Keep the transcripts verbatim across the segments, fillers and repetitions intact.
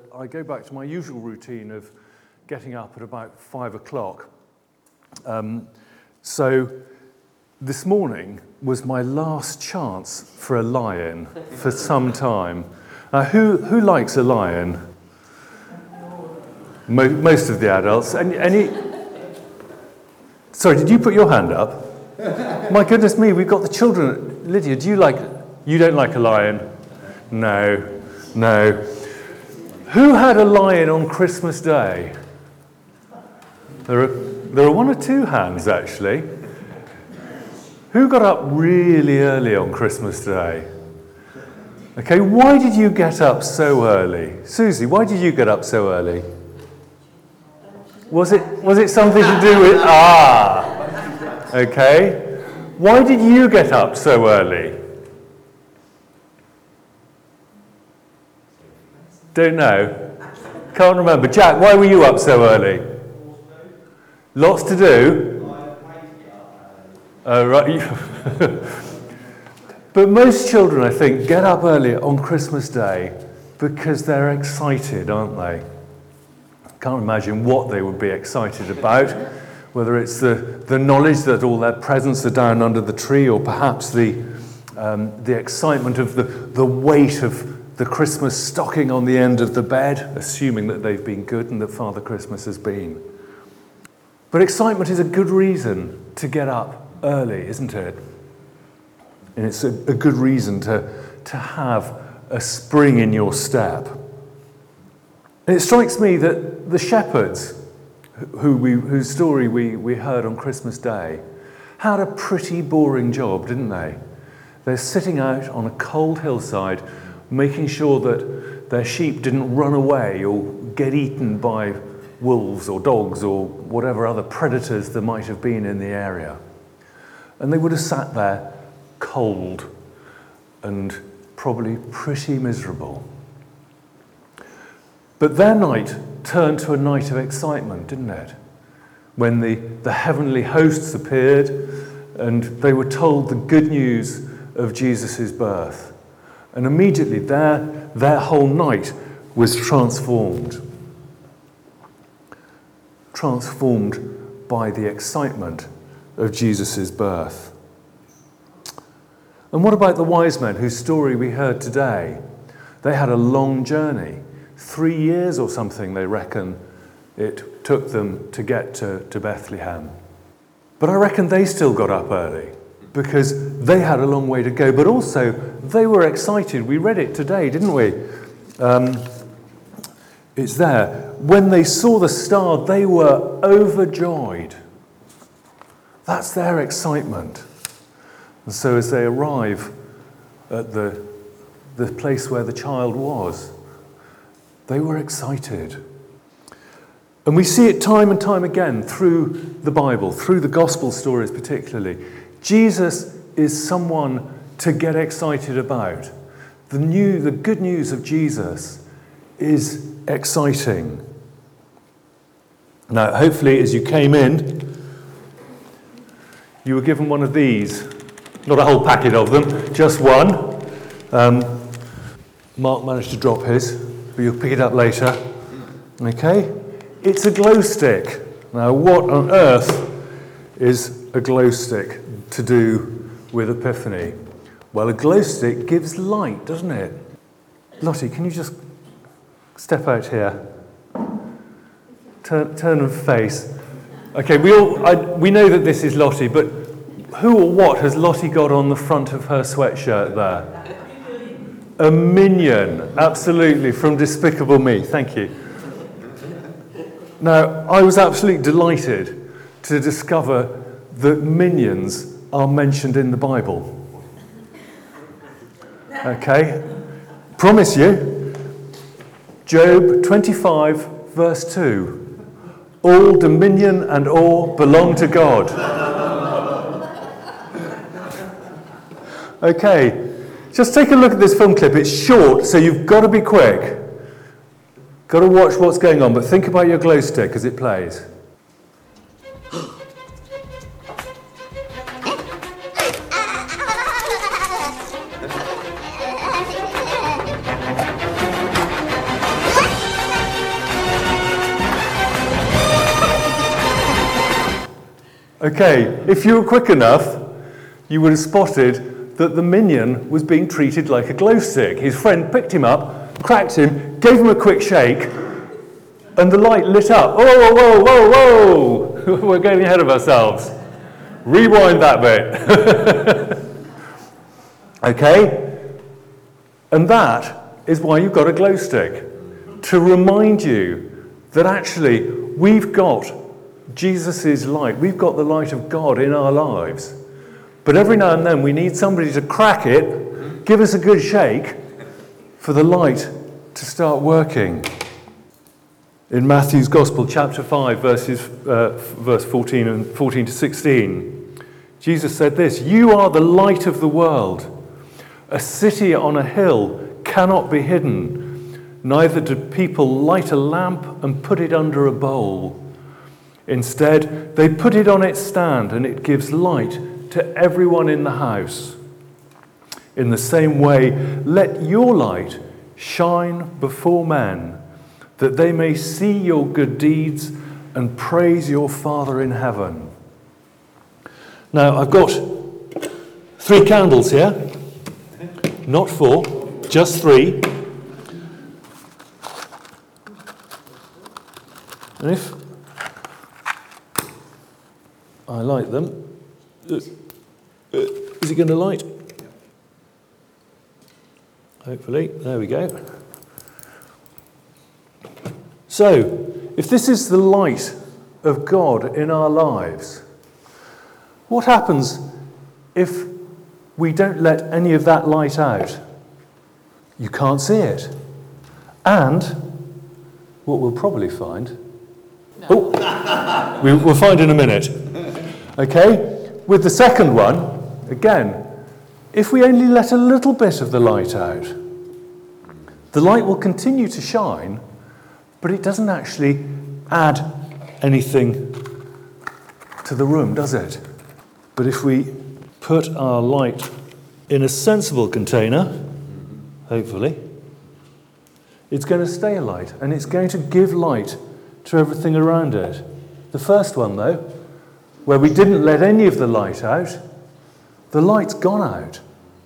I go back to my usual routine of getting up at about five o'clock. Um, so this morning was my last chance for a lie-in for some time. Uh, who who likes a lie-in? Mo- most of the adults. And any. Sorry, did you put your hand up? My goodness me, we've got the children. Lydia, do you like? You don't like a lie-in? No, no. Who had a lie-in on Christmas Day? There are there are one or two hands actually. Who got up really early on Christmas Day? Okay, why did you get up so early? Susie, why did you get up so early? Was it was it something to do with... Ah! Okay. Why did you get up so early? Don't know. Can't remember. Jack, why were you up so early? Lots to do? Oh, right. But most children, I think, get up early on Christmas Day because they're excited, aren't they? Can't imagine what they would be excited about, whether it's the, the knowledge that all their presents are down under the tree, or perhaps the um, the excitement of the, the weight of the Christmas stocking on the end of the bed, assuming that they've been good and that Father Christmas has been. But excitement is a good reason to get up early, isn't it? And it's a, a good reason to, to have a spring in your step. And it strikes me that the shepherds, who we, whose story we, we heard on Christmas Day, had a pretty boring job, didn't they? They're sitting out on a cold hillside, making sure that their sheep didn't run away or get eaten by wolves or dogs or whatever other predators there might have been in the area. And they would have sat there cold and probably pretty miserable. But their night turned to a night of excitement, didn't it? When the, the heavenly hosts appeared and they were told the good news of Jesus' birth. And immediately their, their whole night was transformed. Transformed by the excitement of Jesus' birth. And what about the wise men whose story we heard today? They had a long journey. Three years or something, they reckon, it took them to get to, to Bethlehem. But I reckon they still got up early because they had a long way to go. But also, they were excited. We read it today, didn't we? Um, it's there. When they saw the star, they were overjoyed. That's their excitement. And so as they arrive at the, the place where the child was, they were excited. And we see it time and time again through the Bible, through the gospel stories particularly. Jesus is someone to get excited about. The new, the good news of Jesus is exciting. Now, hopefully, as you came in, you were given one of these. Not a whole packet of them, just one. Um, Mark managed to drop his, but you'll pick it up later. Okay? It's a glow stick. Now, what on earth is a glow stick to do with Epiphany? Well, a glow stick gives light, doesn't it? Lottie, can you just step out here? Turn, turn and face. Okay, we all I, we know that this is Lottie, but who or what has Lottie got on the front of her sweatshirt there? A minion, absolutely, from Despicable Me. Thank you. Now, I was absolutely delighted to discover that minions are mentioned in the Bible. Okay? Promise you. Job twenty-five, verse two. All dominion and awe belong to God. Okay, just take a look at this film clip. It's short, so you've got to be quick. Got to watch what's going on, but think about your glow stick as it plays. Okay, if you were quick enough, you would have spotted that the minion was being treated like a glow stick. His friend picked him up, cracked him, gave him a quick shake, and the light lit up. Oh, whoa, whoa, whoa! We're getting ahead of ourselves. Rewind that bit. Okay? And that is why you've got a glow stick. To remind you that actually we've got Jesus' light. We've got the light of God in our lives. But every now and then we need somebody to crack it, give us a good shake, for the light to start working. In Matthew's Gospel, chapter five, verses, uh, verse fourteen and fourteen to sixteen, Jesus said this, "You are the light of the world. A city on a hill cannot be hidden. Neither do people light a lamp and put it under a bowl. Instead, they put it on its stand, and it gives light to everyone in the house. In the same way, let your light shine before men, that they may see your good deeds and praise your Father in heaven." Now, I've got three candles here. Not four, just three. And if I light them, uh, uh, is it going to light? Hopefully, there we go. So, if this is the light of God in our lives, what happens if we don't let any of that light out? You can't see it. And what we'll probably find... No. Oh, we, we'll find in a minute. Okay? With the second one, again, if we only let a little bit of the light out, the light will continue to shine, but it doesn't actually add anything to the room, does it? But if we put our light in a sensible container, hopefully, it's going to stay a light, and it's going to give light to everything around it. The first one, though, where we didn't let any of the light out, the light's gone out.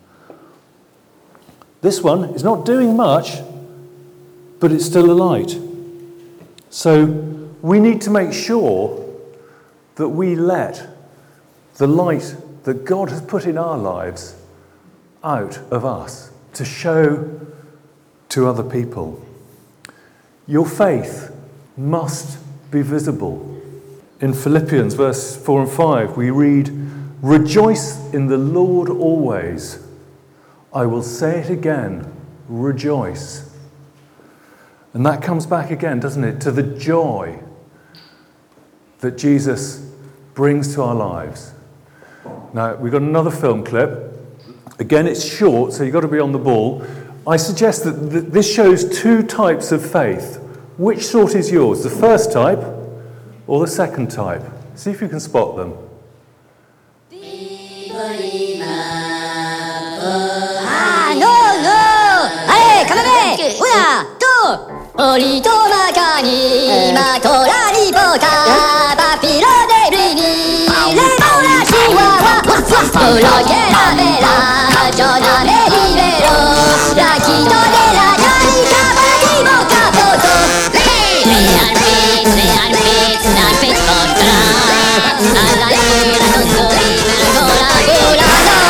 This one is not doing much, but it's still a light. So we need to make sure that we let the light that God has put in our lives out of us to show to other people. Your faith must be visible. In Philippians verse four and five, we read, "Rejoice in the Lord always. I will say it again, rejoice." And that comes back again, doesn't it, to the joy that Jesus brings to our lives. Now, we've got another film clip. Again, it's short, so you've got to be on the ball. I suggest that th- this shows two types of faith. Which sort is yours, the first type or the second type? See if you can spot them. Ah, no, no! Allez, come avec! Una, two! Olito magani, ma tora ni bota, papiro de brini, le paula chihuahua, lo que la vela, Giona me libero, la quito de la llanica, patimo capoto. Me are fit, me are fit, not fit for tra, alla lira non so libera, gola, gola,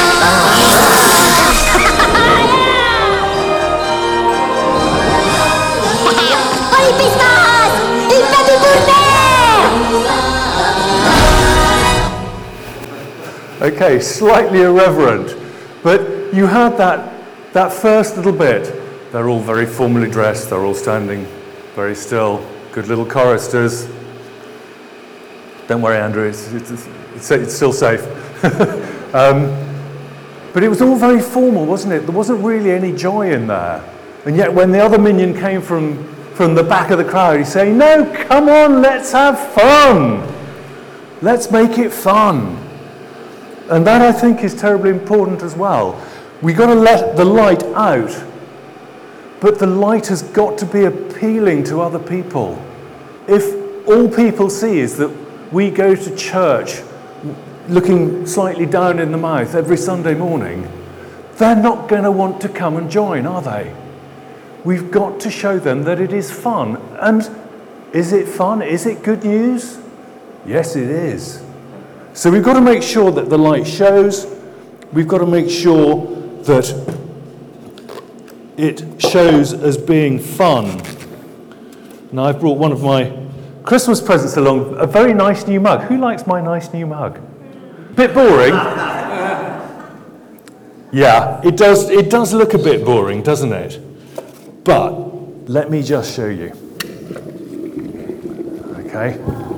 Okay, slightly irreverent, but you had that, that first little bit. They're all very formally dressed, they're all standing very still, good little choristers. Don't worry, Andrew, it's, it's, it's, it's still safe. um, but it was all very formal, wasn't it? There wasn't really any joy in there. And yet when the other minion came from, from the back of the crowd, he's saying, "No, come on, let's have fun. Let's make it fun." And that, I think, is terribly important as well. We've got to let the light out, but the light has got to be appealing to other people. If all people see is that we go to church looking slightly down in the mouth every Sunday morning, they're not going to want to come and join, are they? We've got to show them that it is fun. And is it fun? Is it good news? Yes, it is. So we've got to make sure that the light shows. We've got to make sure that it shows as being fun. Now, I've brought one of my Christmas presents along, a very nice new mug. Who likes my nice new mug? Bit boring? Yeah, it does, it does look a bit boring, doesn't it? But let me just show you. Okay.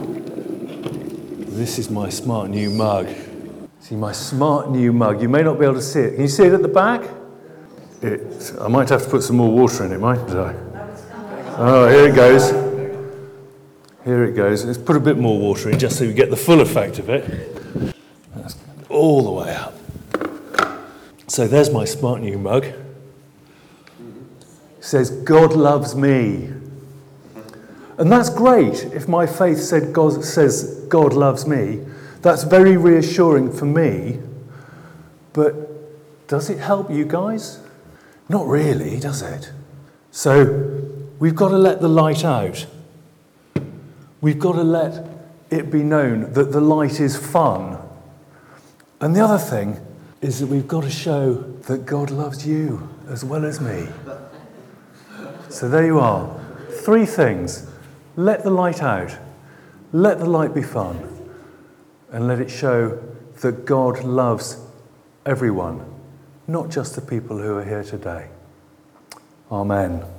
This is my smart new mug. See, my smart new mug. You may not be able to see it. Can you see it at the back? It, I might have to put some more water in it, mightn't I? Oh, here it goes. Here it goes. Let's put a bit more water in just so we get the full effect of it. That's all the way up. So there's my smart new mug. It says, God loves me. And that's great. If my faith said God, says God loves me, that's very reassuring for me. But does it help you guys? Not really, does it? So we've got to let the light out. We've got to let it be known that the light is fun. And the other thing is that we've got to show that God loves you as well as me. So there you are. Three things. Let the light out. Let the light be fun. And let it show that God loves everyone, not just the people who are here today. Amen.